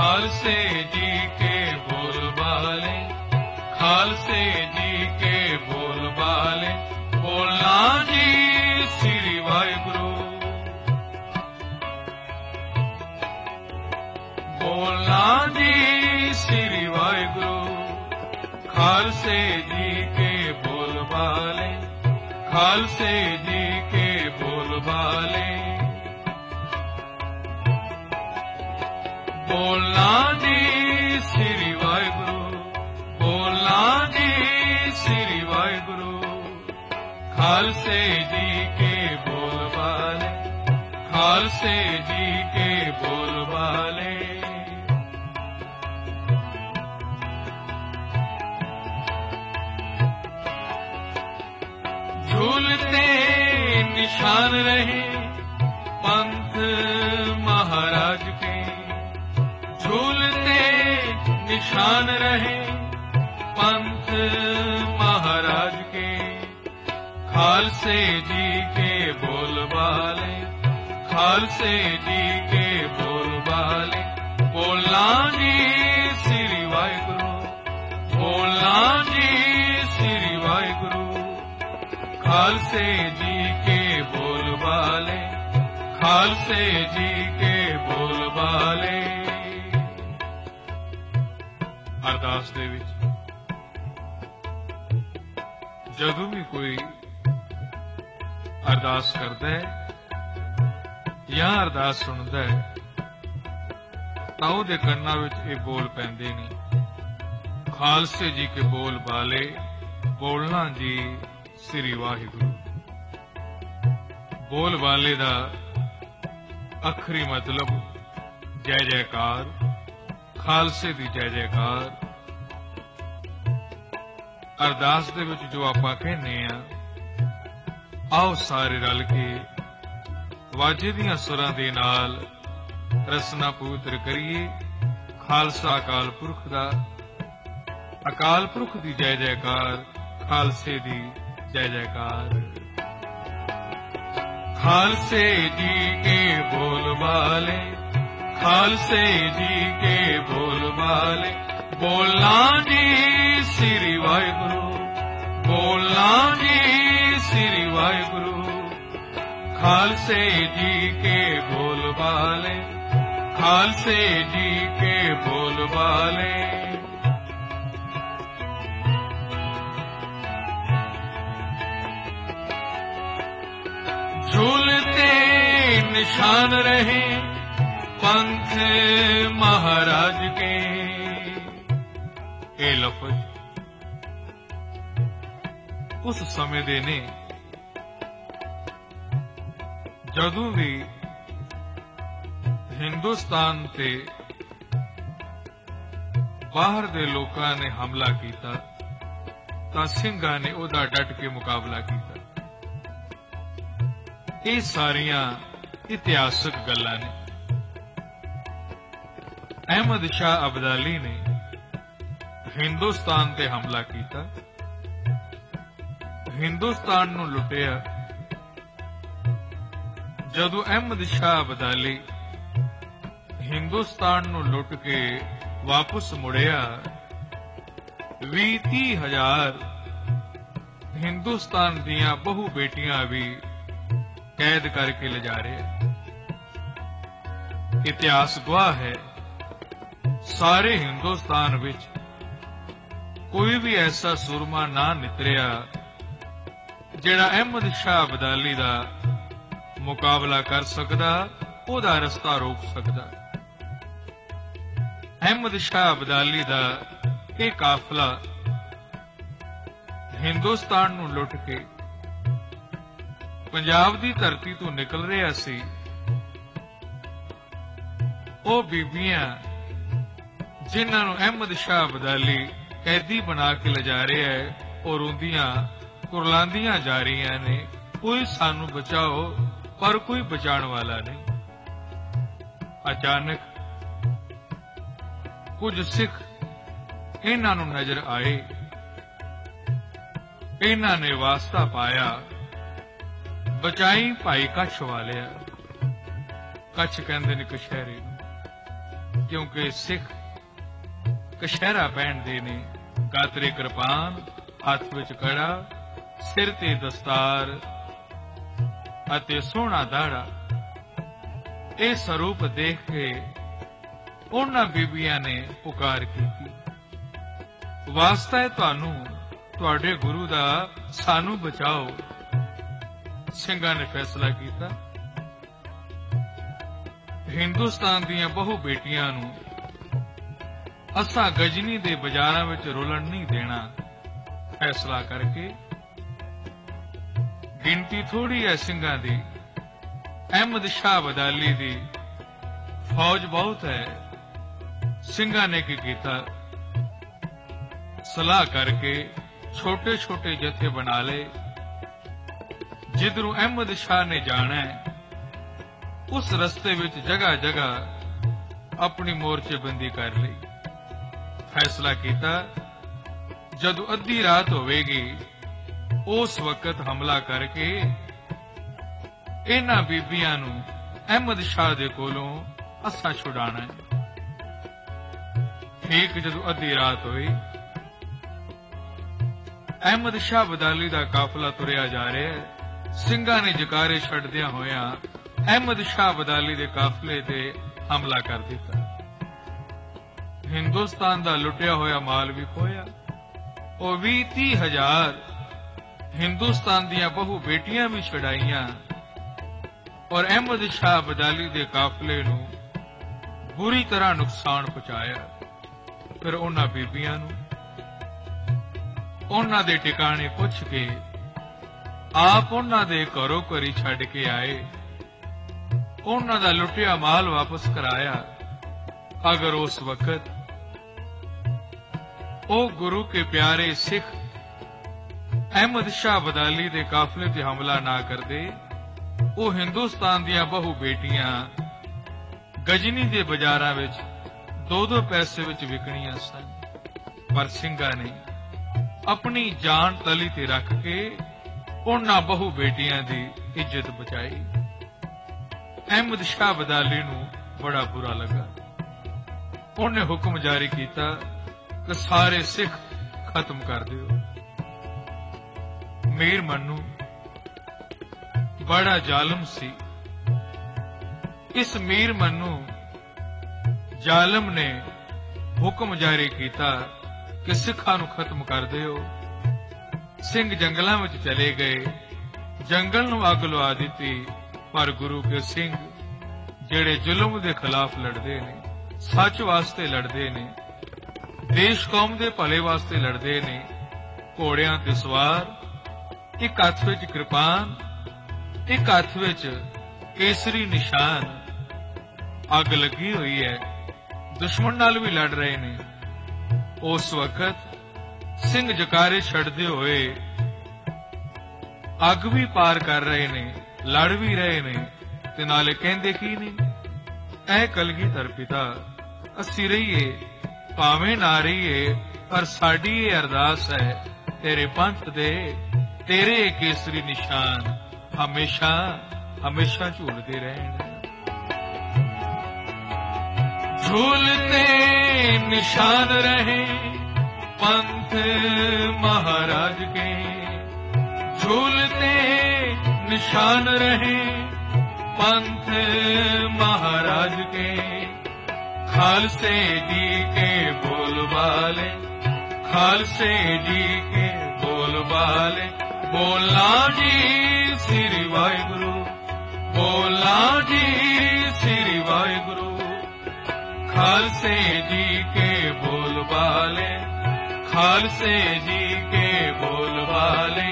खालसे जी के बोल बाले, खालसे जी के बोल बाले, बोलना जी श्री वाहिगुरु, बोलना जी श्री वाहिगुरु। खालसे जी के बोल बाले, खालसे जी के बोल बाले, बोलना जी श्री वाहिगुरु, बोलना जी श्री वाहिगुरु। खालसे जी के बोल बाले, खालसे जी के बोल बाले। झूलते निशान रहे पंथ महाराज के, झूलते निशान रहे पंथ महाराज के। खालसे जी के बोल बाले, खालसे जी के बोल बाले, बोलना जी श्री वाहिगुरु, बोलना जी श्री वाहिगुरु। खालसे जी के बोल बाले, खालसे जी के बोल बाले। अरदास दे विच जदों भी कोई अरदास करता है या अरदास सुनता है तां उहदे कन्नां विच ये बोल पैंदे ने, खालसे जी के बोल बाले, बोलना जी श्री वाहिगुरु। बोल बाले दा अखरी मतलब जय जयकार, खालसे दी जय जयकार। अरदास दे विच जो आपां कहने आ, आओ सारे रल के वाजे दियां सुरां दे नाल रसना पवित्र करिए। खालसा अकाल पुरख दा, अकाल पुरख दी जय जयकार, खालसे दी जय जयकार। खालसे जी के बोल बाले, खालसे जी के बोल बाले, बोलना जी श्री वाहिगुरु, बोलना जी श्री वाहिगुरु। खालसे जी के बोल बाले, खालसे जी के बोल बाले। झूलते निशान रहे पंथ महाराज के। ये लफ्ज उस समय दे ने जदों भी हिंदुस्तान ते बाहर दे लोकां ने हमला कीता तां सिंघां ने ओदा डट के मुकाबला कीता। ये सारियां इतिहासक गल्लां ने। अहमद शाह अब्दाली ने हिंदुस्तान ते हमला कीता, हिंदुस्तान नूं लुटिया। जदों अहमद शाह अब्दाली हिंदुस्तान नूं लुट के वापस मुड़िया, 20-30 हजार हिंदुस्तान दियां बहु बेटियां भी कैद करके ले जा रहे। इतिहास गवाह है, सारे हिंदुस्तान विच कोई भी ऐसा सुरमा ना नितरिया जिहड़ा अहमद शाह अब्दाली दा मुकाबला कर सकदा, ओदा रस्ता रोक सकदा। अहमद शाह अब्दाली दा ये काफिला हिंदुस्तान नूं लुट के पंजाब दी धरती तो निकल रहा सी। ओ बीबियां जिन्हां नूं अहमद शाह अब्दाली कैदी बना के ले जा रहा है और रोंदियां कुरलांदियां जा रही ने, कोई सानू बचाओ, पर कोई बचाने वाला नहीं। अचानक कुछ सिख इन्हां नूं नजर आए, इन्हां ने वास्ता पाया, बचाई भाई कच्छ वालिया। कच्छ कहंदे ने कशहरे, क्योंकि सिख कशहरा पहनते ने, गातरे कृपान, हथ विच कड़ा, सिर ते दस्तार अते सोहना दाड़ा। ਇਹ ਸਰੂਪ देख के ਉਹਨਾਂ ਬੀਬੀਆਂ ਨੇ ਪੁਕਾਰ ਕੀਤੀ, ਵਾਸਤਾ ਹੈ ਤੁਹਾਨੂੰ, ਤੁਹਾਡੇ ਗੁਰੂ ਦਾ, ਸਾਨੂੰ ਬਚਾਓ। ਸਿੰਘਾਂ ਨੇ ਫੈਸਲਾ ਕੀਤਾ, ਹਿੰਦੁਸਤਾਨ ਦੀਆਂ ਬਹੁ ਬੇਟੀਆਂ ਨੂੰ ਅਸਾਂ ਗਜਨੀ ਦੇ ਬਾਜ਼ਾਰਾਂ ਵਿੱਚ ਰੁਲਣ ਨਹੀਂ ਦੇਣਾ। ਫੈਸਲਾ ਕਰਕੇ ਗਿਣਤੀ ਥੋੜੀ ਹੈ ਸਿੰਘਾਂ ਦੀ, अहमद शाह बदाली दी फौज बहुत है। ਸਿੰਘਾਂ ने की कीता, सलाह करके छोटे छोटे जथे बना ले। जिधरों अहमद शाह ने जाना है उस रस्ते विच जगह जगह अपनी मोर्चेबंदी कर ली। फैसला किया, जदों अद्धी रात होवेगी उस वक्त हमला करके ਇਹਨਾਂ ਬੀਬੀਆਂ ਨੂੰ ਅਹਿਮਦ ਸ਼ਾਹ ਦੇ ਕੋਲੋਂ ਅਸਾਂ ਛੁਡਾਣਾ ਹੈ। ਠੀਕ ਜਦੋਂ ਅੱਧੀ ਰਾਤ ਹੋਈ, ਅਹਿਮਦ ਸ਼ਾਹ ਬਦਾਲੀ ਦਾ ਕਾਫਲਾ ਤੁਰਿਆ ਜਾ ਰਿਹਾ ਹੈ। ਸਿੰਘਾਂ ਨੇ ਜਕਾਰੇ ਛੱਡਦਿਆਂ ਹੋਇਆਂ ਅਹਿਮਦ ਸ਼ਾਹ ਬਦਾਲੀ ਦੇ ਕਾਫਲੇ ਤੇ ਹਮਲਾ ਕਰ ਦਿੱਤਾ। ਹਿੰਦੁਸਤਾਨ ਦਾ ਲੁੱਟਿਆ ਹੋਇਆ ਮਾਲ ਵੀ ਖੋਇਆ। ਉਹ 20-30 ਹਜ਼ਾਰ ਹਿੰਦੁਸਤਾਨ ਦੀਆਂ ਬਹੁ ਬੇਟੀਆਂ ਵੀ ਛੁਡਾਈਆਂ और अहमद शाह बदाली दे काफले नूं बुरी तरह नुकसान पहुंचाया। फिर उन्हां बीबियां नूं उन्हां दे ठिकाने पुछ के आप उन्हां दे घरों घरी छड्ड के आए, उन्हां दा लुटिया माल वापस कराया। अगर उस वक्त ओ गुरु के प्यारे सिख अहमद शाह बदाली दे काफले ते हमला ना करदे, ਉਹ ਹਿੰਦੁਸਤਾਨ ਦੀਆਂ ਬਹੁ ਬੇਟੀਆਂ ਗਜਨੀ ਦੇ ਬਾਜ਼ਾਰਾਂ ਵਿੱਚ 2-2 ਪੈਸੇ ਵਿੱਚ ਵਿਕਣੀਆਂ ਸਨ। ਪਰ ਸਿੰਘਾਂ ਨੇ ਆਪਣੀ ਜਾਨ ਤਲੀ ਤੇ ਰੱਖ ਕੇ ਉਹਨਾਂ ਬਹੁ ਬੇਟੀਆਂ ਦੀ ਇੱਜ਼ਤ ਬਚਾਈ। ਅਹਿਮਦ ਸ਼ਾਹ ਬਦਾਲੀ ਨੂੰ ਬੜਾ ਬੁਰਾ ਲੱਗਾ। ਉਹਨੇ ਹੁਕਮ ਜਾਰੀ ਕੀਤਾ ਕਿ ਸਾਰੇ ਸਿੱਖ ਖਤਮ ਕਰ ਦਿਓ। ਮੀਰ ਮੰਨੂ बड़ा जालिम सी। इस मीर मन्नू जालिम ने हुक्म जारी किया कि सिखां नूं खत्म कर दिओ। सिंह जंगलां विच चले गए, जंगल नूं अग लवा दित्ती। पर गुरु के सिंह जिहड़े जुल्म दे खिलाफ लड़दे ने, सच वास्ते लड़दे ने, देश कौम दे भले वास्ते लड़दे ने, घोड़ियां ते सवार, एक हत्थ विच किरपान, एक हथ विच केसरी निशान, अग लगी हुई है, दुश्मन नाल भी लड़ रहे ने। उस वक्त सिंह जकारे छड्डदे होए अग भी पार कर रहे ने, लड़ भी रहे ने, ते नाले कहंदे की ने, ऐ कलगीधर पिता, असीं रहीए भावें ना रहीए, पर साडी ये अरदास है, तेरे पंथ दे, तेरे केसरी निशान हमेशा हमेशा झूलते रहने। झूलते निशान रहे पंथ महाराज के, झूलते निशान रहे पंथ महाराज के। खालसे जी के बोलबाले, खालसे जी के बोलबाले, बोलना जी श्री वाहिगुरु, बोलना जी श्री वाहिगुरु। खालसे जी के बोलबाले, खालसे जी के बोलबाले।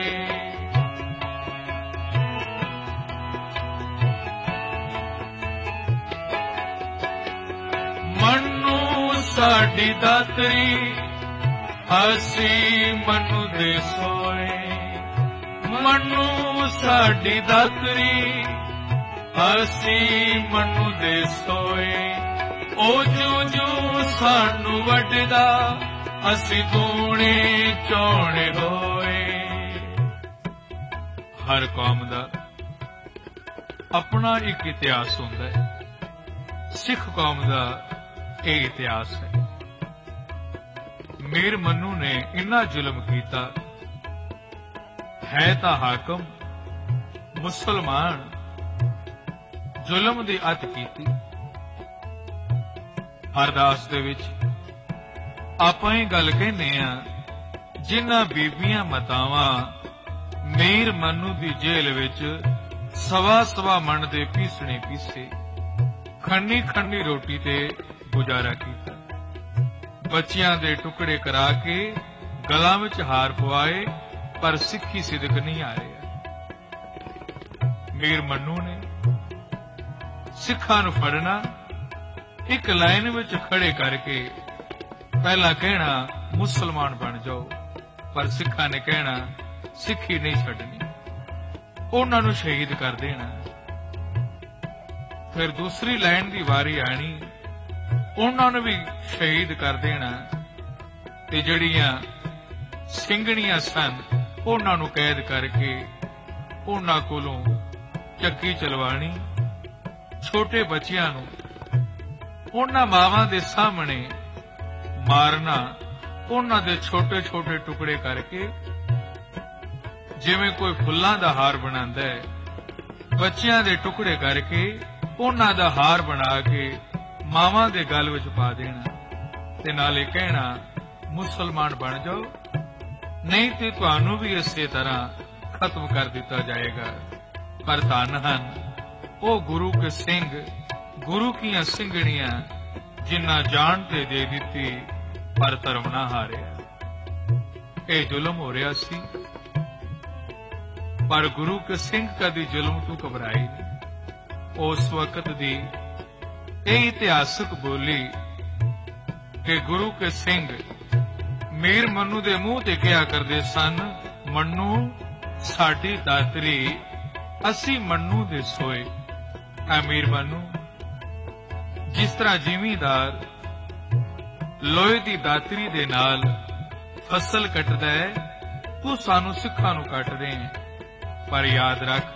मनु साडी दातरी, हसी मनु दे सोए। मनु साडी दातरी, हसी मनु दे सोए। ओ जू जू सानू वड्डदा, असी दूणे चौणे होए। हर कौम दा अपना एक इतिहास हुंदा है। सिख कौम दा ਇਹ ਇਤਿਹਾਸ ਹੈ। ਮੀਰ ਮਨੂੰ ਨੇ ਇੰਨਾ ਜ਼ੁਲਮ ਕੀਤਾ ਹੈ ਤਾਂ ਹਾਕਮ ਮੁਸਲਮਾਨ, ਜ਼ੁਲਮ ਦੀ ਅੱਤ ਕੀਤੀ। ਅਰਦਾਸ ਦੇ ਵਿੱਚ ਆਪਾਂ ਇਹ ਗੱਲ ਕਹਿੰਦੇ ਆ, ਜਿਨ੍ਹਾਂ ਬੀਬੀਆਂ ਮਾਤਾਵਾਂ ਮੀਰ ਮਨੂੰ ਦੀ ਜੇਲ੍ਹ ਵਿੱਚ ਸਵਾ ਮਣ ਦੇ ਪੀਸਣੇ ਪੀਸੇ, ਖੰਡੀ ਰੋਟੀ ਤੇ ਗੁਜ਼ਾਰਾ ਕੀਤਾ, ਬੱਚਿਆਂ ਦੇ ਟੁਕੜੇ ਕਰਾ ਕੇ ਗਲਾਂ ਵਿੱਚ ਹਾਰ ਪਵਾਏ, ਪਰ ਸਿੱਖੀ ਸਿਦਕ ਨਹੀਂ ਆ ਰਿਹਾ। ਮੀਰ ਮਨੂੰ ਨੇ ਸਿੱਖਾਂ ਨੂੰ ਫੜਨਾ, ਇੱਕ ਲਾਈਨ ਵਿੱਚ ਖੜੇ ਕਰਕੇ ਪਹਿਲਾਂ ਕਹਿਣਾ ਮੁਸਲਮਾਨ ਬਣ ਜਾਓ, ਪਰ ਸਿੱਖਾਂ ਨੇ ਕਹਿਣਾ ਸਿੱਖੀ ਨਹੀਂ ਛੱਡਣੀ, ਉਹਨਾਂ ਨੂੰ ਸ਼ਹੀਦ ਕਰ ਦੇਣਾ। ਫਿਰ ਦੂਸਰੀ ਲਾਈਨ ਦੀ ਵਾਰੀ ਆਣੀ, ਉਹਨਾਂ ਨੂੰ ਵੀ ਸ਼ਹੀਦ ਕਰ ਦੇਣਾ, ਤੇ ਜਿਹੜੀਆਂ ਸਿੰਘਣੀਆਂ ਸਨ ਉਹਨਾਂ ਨੂੰ ਕੈਦ ਕਰਕੇ ਉਹਨਾਂ ਕੋਲੋਂ ਚੱਕੀ ਚਲਵਾਣੀ, ਛੋਟੇ ਬੱਚਿਆਂ ਨੂੰ ਉਹਨਾਂ ਮਾਵਾਂ ਦੇ ਸਾਹਮਣੇ ਮਾਰਨਾ, ਉਹਨਾਂ ਦੇ ਛੋਟੇ ਛੋਟੇ ਟੁਕੜੇ ਕਰਕੇ, ਜਿਵੇਂ ਕੋਈ ਫੁੱਲਾਂ ਦਾ ਹਾਰ ਬਣਾਉਂਦਾ ਹੈ, ਬੱਚਿਆਂ ਦੇ ਟੁਕੜੇ ਕਰਕੇ ਉਹਨਾਂ ਦਾ ਹਾਰ ਬਣਾ ਕੇ ਮਾਵਾਂ ਦੇ ਗਲ ਵਿੱਚ ਪਾ ਦੇਣਾ, ਤੇ ਨਾਲੇ ਕਹਿਣਾ ਮੁਸਲਮਾਨ ਬਣ ਜਾਓ, ਨਹੀਂ ਤੇ ਤੁਹਾਨੂੰ ਵੀ ਇਸੇ ਤਰ੍ਹਾਂ ਖਤਮ ਕਰ ਦਿੱਤਾ ਜਾਏਗਾ। ਪਰ ਧੰਨ ਹਨ ਉਹ ਗੁਰੂ ਕੇ ਸਿੰਘ, ਗੁਰੂ ਕੀਆਂ ਸਿੰਘਣੀਆਂ, ਜਿਨ੍ਹਾਂ ਜਾਨ ਤੇ ਦੇ ਦਿੱਤੀ ਪਰ ਧਰਮ ਨਾ ਹਾਰਿਆ। ਇਹ ਜ਼ੁਲਮ ਹੋ ਰਿਹਾ ਸੀ, ਪਰ ਗੁਰੂ ਕੇ ਸਿੰਘ ਕਦੀ ਜ਼ੁਲਮ ਤੋਂ ਘਬਰਾਈ ਨਹੀਂ। ਉਸ ਵਕਤ ਦੀ ਇਹ ਇਤਿਹਾਸਕ ਬੋਲੀ ਕਿ ਗੁਰੂ ਕੇ ਸਿੰਘ ਮੀਰ ਮਨੂੰ ਦੇ ਮੂੰਹ ਤੇ ਕਿਹਾ ਕਰਦੇ ਸਨ, ਮਨੂੰ ਸਾਡੀ ਦਾਤਰੀ, ਅਸੀਂ ਮਨੂੰ ਦੇ ਸੋਏ। ਮੀਰ ਮਨੂੰ, ਜਿਸ ਤਰ੍ਹਾਂ ਜ਼ਿਮੀਂਦਾਰ ਲੋਹੇ ਦੀ ਦਾਤਰੀ ਦੇ ਨਾਲ ਫਸਲ ਕੱਟਦਾ ਹੈ, ਤੂੰ ਸਾਨੂੰ ਸਿੱਖਾਂ ਨੂੰ ਕੱਟ ਦੇ, ਪਰ ਯਾਦ ਰੱਖ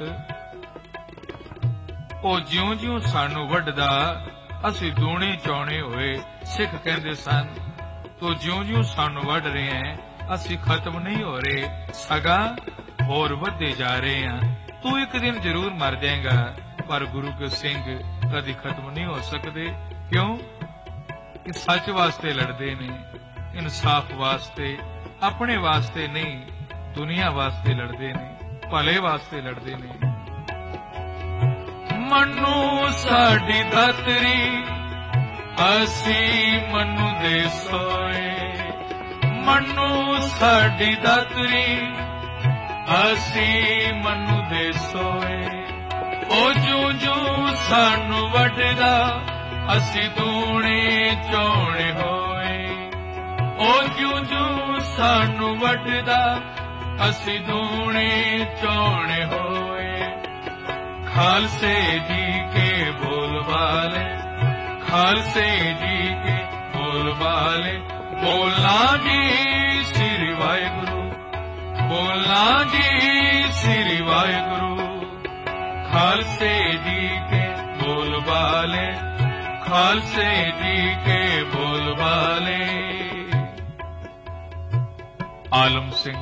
ਉਹ ਜਿਉਂ-ਜਿਉਂ ਸਾਨੂੰ ਵੱਢਦਾ ਅਸੀਂ ਦੂਣੇ ਚੌਣੇ ਹੋਏ। ਸਿੱਖ ਕਹਿੰਦੇ ਸਨ, ਤੂੰ ਜਿਉਂ-ਜਿਉਂ ਸਾਨੂੰ ਵੱਢ ਰਹੇ ਹੈ ਅਸੀਂ ਖਤਮ ਨਹੀਂ ਹੋ ਰਹੇ, ਸਗੋਂ ਹੋਰ ਵੱਧਦੇ ਜਾ ਰਹੇ ਹਾਂ। ਤੂੰ ਇੱਕ ਦਿਨ ਜ਼ਰੂਰ ਮਰ ਜਾਏਗਾ, ਪਰ ਗੁਰੂ ਕੇ ਸਿੰਘ ਕਦੀ ਖਤਮ ਨਹੀਂ ਹੋ ਸਕਦੇ। ਕਿਉਂ? ਕਿ ਸੱਚ ਵਾਸਤੇ ਲੜਦੇ ਨੇ, ਇਨਸਾਫ ਵਾਸਤੇ, ਆਪਣੇ ਵਾਸਤੇ ਨਹੀਂ, ਦੁਨੀਆ ਵਾਸਤੇ ਲੜਦੇ ਨੇ, ਭਲੇ ਵਾਸਤੇ ਲੜਦੇ ਨੇ। ਮਨੂੰ ਸਾਡੀ ਦਾਤਰੀ, ਅਸੀਂ ਮਨੂੰ ਦੇ ਸੋਏ, ਮਨੂੰ ਸਾਡੀ ਦਾਤਰੀ, ਅਸੀਂ ਮਨੂੰ ਦੇ ਸੋਏ। ਉਹ ਜੂ ਸਾਨੂੰ ਵੱਢਦਾ ਅਸੀਂ ਦੂਣੇ ਚੌਣੇ ਹੋਏ, ਉਹ ਜੂ ਸਾਨੂੰ ਵੱਢਦਾ ਅਸੀਂ ਦੂਣੇ ਚੌਣੇ ਹੋਏ। ਖਾਲਸੇ ਜੀ ਕੇ ਬੋਲ ਬਾਲੇ, ਖਾਲਸੇ ਜੀ ਕੇ ਬੋਲ ਬਾਲੇ, ਬੋਲਾਂ ਜੀ ਸ੍ਰੀ ਵਾਹਿਗੁਰੂ, ਬੋਲਾਂ ਜੀ ਸ੍ਰੀ ਵਾਹਿਗੁਰੂ। ਖਾਲਸੇ ਜੀ ਕੇ ਬੋਲ ਬਾਲੇ, ਖਾਲਸੇ ਜੀ ਕੇ ਬੋਲ ਬਾਲੇ। ਆਲਮ ਸਿੰਘ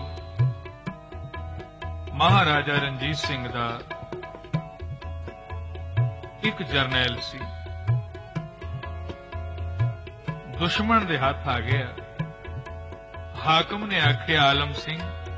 ਮਹਾਰਾਜਾ ਰਣਜੀਤ ਸਿੰਘ ਦਾ ਇੱਕ ਜਰਨੈਲ ਸੀ, ਦੁਸ਼ਮਣ ਦੇ ਹੱਥ ਆ ਗਿਆ। ਹਾਕਮ ਨੇ ਆਖਿਆ, ਆਲਮ ਸਿੰਘ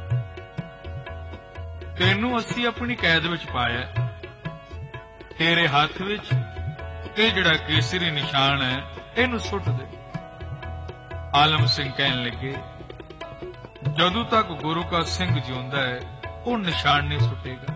ਤੈਨੂੰ ਅਸੀਂ ਆਪਣੀ ਕੈਦ ਵਿੱਚ ਪਾਇਆ, ਤੇਰੇ ਹੱਥ ਵਿੱਚ ਇਹ ਜਿਹੜਾ ਕੇਸਰੀ ਨਿਸ਼ਾਨ ਹੈ ਇਹਨੂੰ ਸੁੱਟ ਦੇ। ਆਲਮ ਸਿੰਘ ਕਹਿਣ ਲੱਗੇ, ਜਦੋਂ ਤੱਕ ਗੁਰੂ ਕਾ ਸਿੰਘ ਜਿਉਂਦਾ ਹੈ ਉਹ ਨਿਸ਼ਾਨ ਨਹੀਂ ਸੁੱਟੇਗਾ।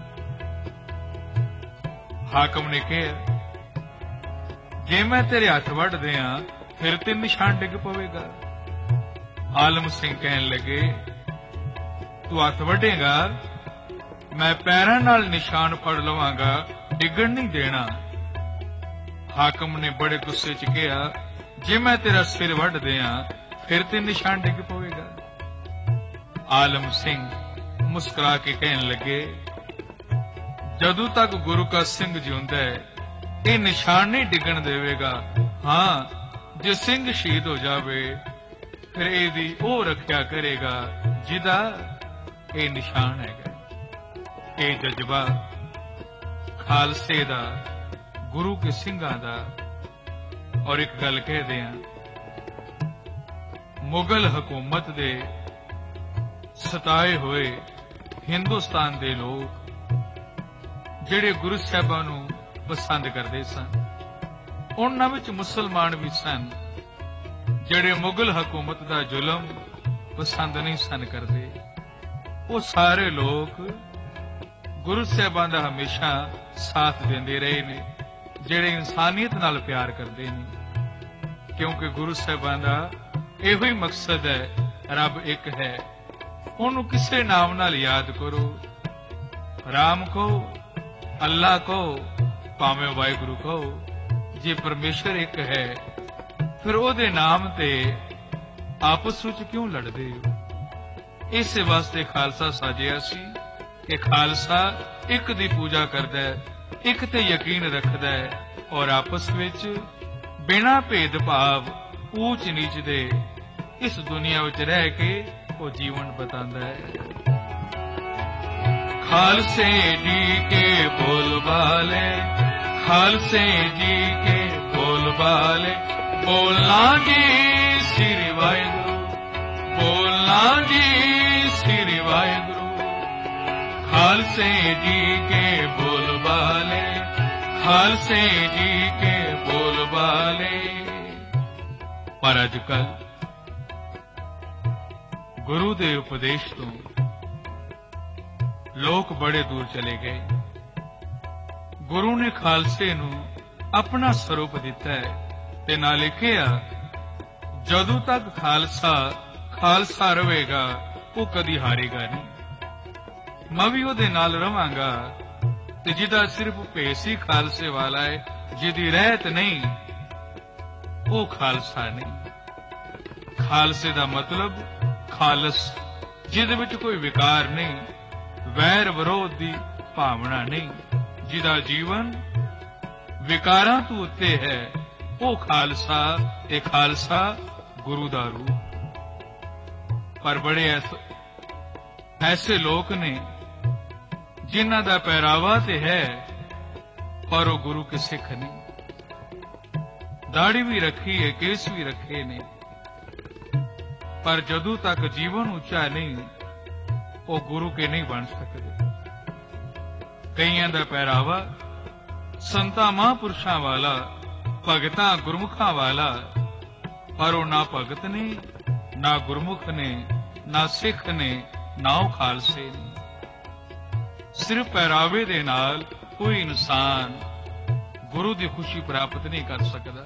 ਹਾਕਮ ਨੇ ਕਿਹਾ, ਜੇ ਮੈਂ ਤੇਰੇ ਹੱਥ ਵੱਢ ਦਿਆਂ ਫਿਰ ਤੇ ਨਿਸ਼ਾਨ ਡਿੱਗ ਪਵੇਗਾ। ਆਲਮ ਸਿੰਘ ਕਹਿਣ ਲੱਗੇ, ਤੂੰ ਹੱਥ ਵੱਢੇਗਾ, ਮੈਂ ਪੈਰਾਂ ਨਾਲ ਨਿਸ਼ਾਨ ਫੜ ਲਵਾਂਗਾ, ਡਿੱਗਣ ਨਹੀਂ ਦੇਣਾ। ਹਾਕਮ ਨੇ ਬੜੇ ਗੁੱਸੇ 'ਚ ਕਿਹਾ, ਜੇ ਮੈਂ ਤੇਰਾ ਸਿਰ ਵੱਢ ਦਿਆਂ ਫਿਰ ਤੇ ਨਿਸ਼ਾਨ ਡਿੱਗ ਪਵੇਗਾ। ਆਲਮ ਸਿੰਘ ਮੁਸਕਰਾ ਕੇ ਕਹਿਣ ਲੱਗੇ, ਜਦੋਂ ਤੱਕ ਗੁਰੂ ਕਾ ਸਿੰਘ ਜਿਉਂਦਾ ਹੈ ਇਹ ਨਿਸ਼ਾਨ ਨਹੀਂ ਡਿੱਗਣ ਦੇਵੇਗਾ। ਹਾਂ, ਜੇ ਸਿੰਘ ਸ਼ਹੀਦ ਹੋ ਜਾਵੇ ਫਿਰ ਇਹਦੀ ਉਹ ਰੱਖਿਆ ਕਰੇਗਾ ਜਿਹਦਾ ਇਹ ਨਿਸ਼ਾਨ ਹੈਗਾ, ਇਹ ਜਜ਼ਬਾ ਖਾਲਸੇ ਦਾ, ਗੁਰੂ ਕੇ ਸਿੰਘਾਂ ਦਾ। ਔਰ ਇੱਕ ਗੱਲ ਕਹਦੇ ਆ, ਮੁਗਲ ਹਕੂਮਤ ਦੇ ਸਤਾਏ ਹੋਏ ਹਿੰਦੁਸਤਾਨ ਦੇ ਲੋਕ ਜਿਹੜੇ ਗੁਰੂ ਸਾਹਿਬਾਂ ਨੂੰ ਪਸੰਦ ਕਰਦੇ ਸਨ, ਉਹਨਾਂ ਵਿੱਚ ਮੁਸਲਮਾਨ ਵੀ ਸਨ ਜਿਹੜੇ ਮੁਗਲ ਹਕੂਮਤ ਦਾ ਜ਼ੁਲਮ ਪਸੰਦ ਨਹੀਂ ਸਨ ਕਰਦੇ। ਉਹ ਸਾਰੇ ਲੋਕ ਗੁਰੂ ਸਾਹਿਬਾਂ ਦਾ ਹਮੇਸ਼ਾ ਸਾਥ ਦਿੰਦੇ ਰਹੇ ਨੇ, ਜਿਹੜੇ ਇਨਸਾਨੀਅਤ ਨਾਲ ਪਿਆਰ ਕਰਦੇ ਨੇ, ਕਿਉਂਕਿ ਗੁਰੂ ਸਾਹਿਬਾਂ ਦਾ ਇਹੋ ਹੀ ਮਕਸਦ ਹੈ, ਰੱਬ ਇੱਕ ਹੈ, ਉਹਨੂੰ ਕਿਸੇ ਨਾਮ ਨਾਲ ਯਾਦ ਕਰੋ, ਰਾਮ ਕਹੋ, ਅੱਲਾ ਕਹੋ, ਭਾਵੇਂ ਵਾਹਿਗੁਰੂ ਕਹੋ। ਜੇ ਪਰਮੇਸ਼ਰ ਇੱਕ ਹੈ ਫਿਰ ਉਹਦੇ ਨਾਮ ਤੇ ਆਪਸ ਵਿੱਚ ਕਿਉਂ ਲੜਦੇ ਹੋ? ਇਸੇ ਵਾਸਤੇ ਖਾਲਸਾ ਸਾਜਿਆ ਸੀ ਕਿ ਖਾਲਸਾ ਇੱਕ ਦੀ ਪੂਜਾ ਕਰਦਾ ਹੈ, ਇੱਕ ਤੇ ਯਕੀਨ ਰੱਖਦਾ ਹੈ, ਔਰ ਆਪਸ ਵਿੱਚ ਬਿਨਾਂ ਭੇਦਭਾਵ ਊਚ ਨੀਚ ਦੇ ਇਸ ਦੁਨੀਆ ਵਿੱਚ ਰਹਿ ਕੇ ਉਹ ਜੀਵਨ ਬਿਤਾਉਂਦਾ ਹੈ। ਖਾਲਸੇ ਜੀ ਕੇ ਬੋਲ ਬਾਲੇ, ਖਾਲਸੇ ਜੀ ਕੇ ਬੋਲ ਬਾਲੇ, ਬੋਲਾਂ ਜੀ ਸ੍ਰੀ ਵਾਹਿਗੁਰੂ, ਬੋਲਾਂ ਜੀ ਸ੍ਰੀ ਵਾਹਿਗੁਰੂ। ਖਾਲਸੇ ਜੀ ਕੇ ਬੋਲ ਬਾਲੇ, ਖਾਲਸੇ ਜੀ ਕੇ ਬੋਲ ਬਾਲੇ। ਪਰ ਅੱਜ ਕੱਲ ਗੁਰੂ ਦੇ ਉਪਦੇਸ਼ ਤੋਂ ਲੋਕ ਬੜੇ ਦੂਰ ਚਲੇ ਗਏ। ਗੁਰੂ ਨੇ ਖਾਲਸੇ ਨੂੰ ਆਪਣਾ ਸਰੂਪ ਦਿੱਤਾ ਹੈ ਤੇ ਨਾਲੇ ਕਿਹਾ, ਜਦੋਂ ਤੱਕ ਖਾਲਸਾ ਖਾਲਸਾ ਰਹੇਗਾ ਉਹ ਕਦੀ ਹਾਰੇਗਾ ਨਹੀਂ। ਮੈਂ ਵੀ ਉਹਦੇ ਨਾਲ ਰਵਾਂਗਾ ਤੇ ਜਿਹਦਾ ਸਿਰਫ ਭੇਸ ਹੀ ਖਾਲਸੇ ਵਾਲਾ ਹੈ, ਜਿਹਦੀ ਰਹਿਤ ਨਹੀਂ, ਉਹ ਖਾਲਸਾ ਨਹੀਂ। ਖਾਲਸੇ ਦਾ ਮਤਲਬ ਖਾਲਸ, ਜਿਹਦੇ ਵਿੱਚ ਕੋਈ ਵਿਕਾਰ ਨਹੀਂ, ਵੈਰ ਵਿਰੋਧ ਦੀ ਭਾਵਨਾ ਨਹੀਂ, ਜਿਹਦਾ ਜੀਵਨ ਵਿਕਾਰਾਂ ਤੋਂ ਉੱਤੇ ਹੈ, ਉਹ ਖਾਲਸਾ ਤੇ ਖਾਲਸਾ ਗੁਰੂ ਦਾ ਰੂਪ। ਪਰ ਬੜੇ ਐਸੇ ਲੋਕ ਨੇ ਜਿਨ੍ਹਾਂ ਦਾ ਪਹਿਰਾਵਾ ਤੇ ਹੈ ਪਰ ਉਹ ਗੁਰੂ ਕੇ ਸਿੱਖ ਨਹੀਂ। ਦਾੜੀ ਵੀ ਰੱਖੀ ਹੈ, ਕੇਸ ਵੀ ਰੱਖੇ ਨੇ, ਪਰ ਜਦੋਂ ਤੱਕ ਜੀਵਨ ਉੱਚਾ ਨਹੀਂ ਉਹ ਗੁਰੂ ਕੇ ਨਹੀਂ ਬਣ ਸਕਦੇ। ਕਈਆਂ ਦਾ ਪਹਿਰਾਵਾ ਸੰਤਾਂ ਮਹਾਂਪੁਰਸ਼ਾਂ ਵਾਲਾ, ਭਗਤਾਂ ਗੁਰਮੁਖਾਂ ਵਾਲਾ, ਪਰ ਉਹ ਨਾ ਭਗਤ ਨੇ, ਨਾ ਗੁਰਮੁਖ ਨੇ, ਨਾ ਸਿੱਖ ਨੇ, ਨਾ ਉਹ ਖਾਲਸੇ ਨੇ। ਸਿਰਫ ਪਹਿਰਾਵੇ ਦੇ ਨਾਲ ਕੋਈ ਇਨਸਾਨ ਗੁਰੂ ਦੀ ਖੁਸ਼ੀ ਪ੍ਰਾਪਤ ਨਹੀਂ ਕਰ ਸਕਦਾ।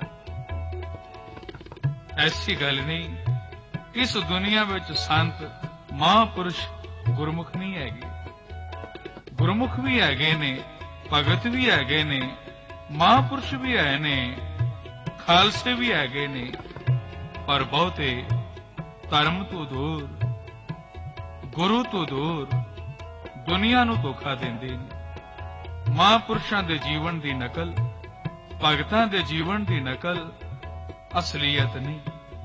ਐਸੀ ਗੱਲ ਨਹੀਂ, ਇਸ ਦੁਨੀਆ ਵਿੱਚ ਸੰਤ ਮਹਾਂਪੁਰਸ਼ ਗੁਰਮੁਖ ਨਹੀਂ ਹੈਗੇ। ਗੁਰਮੁਖ ਵੀ ਹੈਗੇ ਨੇ, ਭਗਤ ਵੀ ਹੈਗੇ ਨੇ, ਮਹਾਂਪੁਰਸ਼ ਵੀ ਹੈ ਨੇ, ਖਾਲਸੇ ਵੀ ਹੈਗੇ ਨੇ, ਪਰ ਬਹੁਤੇ ਧਰਮ ਤੋਂ ਦੂਰ, ਗੁਰੂ ਤੋਂ ਦੂਰ, ਦੁਨੀਆ ਨੂੰ ਧੋਖਾ ਦਿੰਦੇ ਨੇ। ਮਹਾਂਪੁਰਸ਼ਾਂ ਦੇ ਜੀਵਨ ਦੀ ਨਕਲ, ਭਗਤਾਂ ਦੇ ਜੀਵਨ ਦੀ ਨਕਲ, ਅਸਲੀਅਤ ਨਹੀਂ।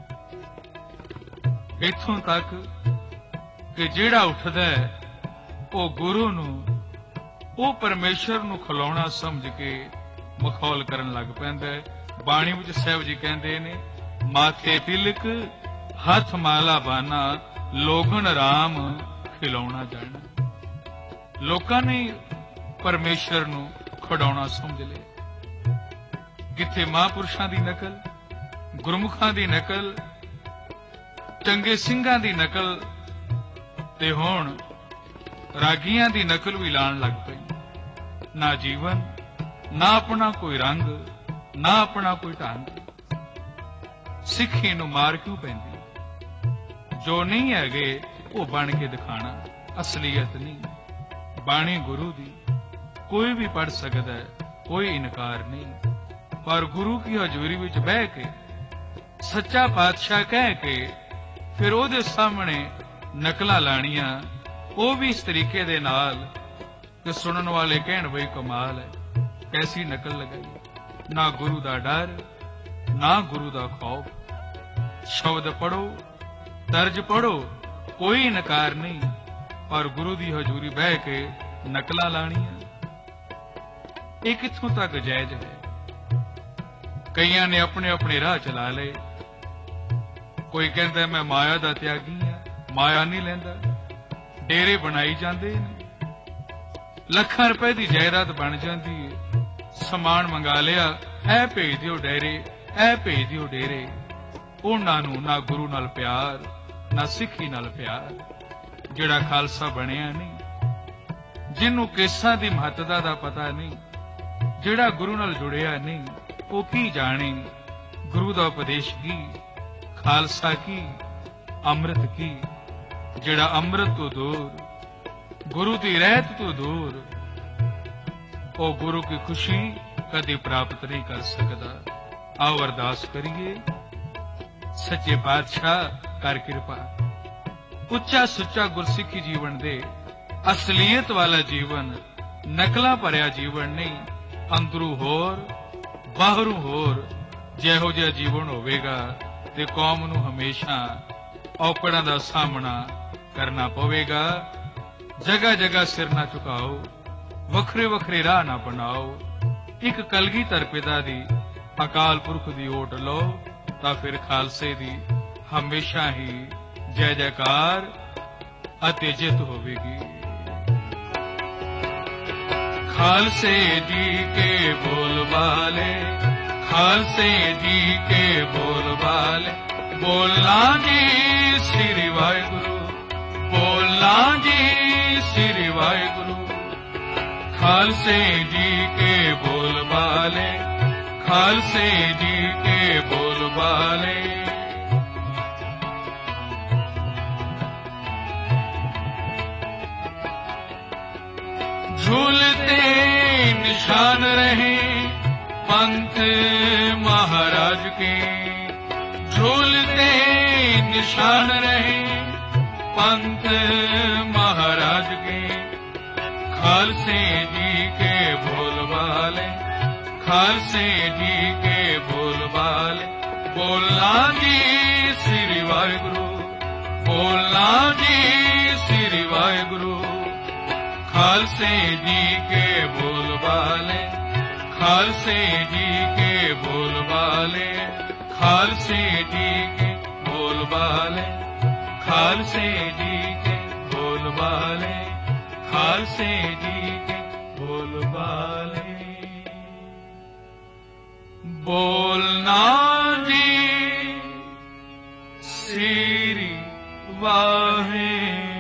ਇੱਥੋਂ ਤੱਕ ਕਿ ਜਿਹੜਾ ਉੱਠਦਾ ਹੈ ਉਹ ਗੁਰੂ ਨੂੰ, ਉਹ ਪਰਮੇਸ਼ਰ ਨੂੰ ਖਿਲਾਉਣਾ ਸਮਝ ਕੇ ਮਖੌਲ ਕਰਨ ਲੱਗ ਪੈਂਦਾ ਹੈ। ਬਾਣੀ ਵਿੱਚ ਸਾਹਿਬ ਜੀ ਕਹਿੰਦੇ ਨੇ, ਮਾਥੇ ਤਿਲਕ ਹੱਥ ਮਾਲਾ ਬਾਨਾ, ਲੋਗਨ ਰਾਮ ਖਿਲਾਉਣਾ ਜਾਣਾ। ਲੋਕਾਂ ਨੇ ਪਰਮੇਸ਼ਰ ਨੂੰ ਖਿਡਾਉਣਾ ਸਮਝ ਲਿਆ। ਕਿੱਥੇ ਮਹਾਂਪੁਰਸ਼ਾਂ ਦੀ ਨਕਲ, ਗੁਰਮੁਖਾਂ ਦੀ ਨਕਲ, ਚੰਗੇ ਸਿੰਘਾਂ ਦੀ ਨਕਲ, ਤੇ ਹੁਣ ਰਾਗੀਆਂ ਦੀ ਨਕਲ ਵੀ ਲਾਣ ਲੱਗ ਪਈ। ਨਾ ਜੀਵਨ, ਨਾ ਆਪਣਾ ਕੋਈ ਰੰਗ, ਨਾ ਆਪਣਾ ਕੋਈ ਢੰਗ। ਸਿੱਖੀ ਨੂੰ ਮਾਰ ਕਿਉਂ ਪੈਂਦੀ? ਜੋ ਨਹੀਂ ਹੈਗੇ ਉਹ ਬਣ ਕੇ ਦਿਖਾਣਾ, ਅਸਲੀਅਤ ਨਹੀਂ। ਬਾਣੀ ਗੁਰੂ ਦੀ ਕੋਈ ਵੀ ਪੜ ਸਕਦਾ ਹੈ, ਕੋਈ ਇਨਕਾਰ ਨਹੀਂ, ਪਰ ਗੁਰੂ ਕੀ ਹਜ਼ੂਰੀ ਵਿੱਚ ਬਹਿ ਕੇ ਸੱਚਾ ਪਾਤਸ਼ਾਹ ਕਹਿ ਕੇ ਫਿਰ ਉਹਦੇ ਸਾਹਮਣੇ ਨਕਲਾਂ ਲਾਣੀਆਂ, ਉਹ ਵੀ ਇਸ ਤਰੀਕੇ ਦੇ ਨਾਲ ਕਿ ਸੁਣਨ ਵਾਲੇ ਕਹਿਣ ਬਈ ਕਮਾਲ ਹੈ, ਕੈਸੀ ਨਕਲ ਲਗਾਈ। ਨਾ ਗੁਰੂ ਦਾ ਡਰ, ना गुरु दा खौफ। शब्द पढ़ो, तर्ज पढ़ो, कोई नकार नहीं, पर गुरु दी हजूरी बह के नकलां लाणियां ਇਹ ਕਿੱਥੋਂ तक जायज है। कईयां ने अपने अपने राह चला ले। कोई कहता मैं माया दा त्यागी हां, माया नहीं लैंदा, डेरे बनाई जांदे ने, ਲੱਖਾਂ रुपए दी जायदाद बन जाती है, समान मंगा लिया, ऐ भेज दिओ डेरे, ऐ भेज दिओ डेरे। उन्हां नूं ना गुरु नाल प्यार, ना सिੱਖੀ नाल प्यार, ਜਿਹੜਾ खालसा ਬਣਿਆ नहीं, जिन्हों केसां दी महत्ता दा पता नहीं, ਜਿਹੜਾ गुरु नाल जुड़िया नहीं, वो की जाने गुरु दा उपदेश की, खालसा की, अमृत की। ਜਿਹੜਾ अमृत तो दूर, गुरु की रहत तो दूर, वो गुरु की खुशी कदे प्राप्त नहीं कर सकता। आओ अरदास करिए, सच्चे पातशाह कर कृपा। उच्चा सुच्चा गुरसिखी जीवन दे, असलीयत वाला जीवन, नकला भरिया जीवन नहीं, अंदरू होर बाहरू होर ਜਿਹੋ ਜਿਹਾ जीवन होवेगा ते कौम नूं हमेशा औकड़ां दा सामना करना पवेगा। जगह जगह सिर ना झुकाओ, वखरे वखरे राह ना बनाओ, एक कलगीधर पिता दी अकाल पुरख दी ओट लो, तां फिर खालसे दी हमेशा ही जय जयकार अते जित होवेगी। खालसे जी के बोल बाले, खालसे जी के बोल बाले, बोलना जी श्री वाहिगुरु, बोलना जी श्री वाहिगुरु। खालसे जी के बोल बाले, खालसे जी के बोल बाले। झूलते निशान रहे पंथ महाराज के, झूलते निशान रहे पंथ महाराज के। खालसे जी के बोल बाले, खालसे जी के बोल बाले, बोलना जी श्री वाहिगुरु, बोलना जी श्री वाहिगुरु। खालसे जी के बोल बाले, खालसे जी के बोल बाले, खालसे जी के बोल बाले, खालसे जी के बोल बाले, खालसे जी के बोल बाले। बोलना जी श्री वाहे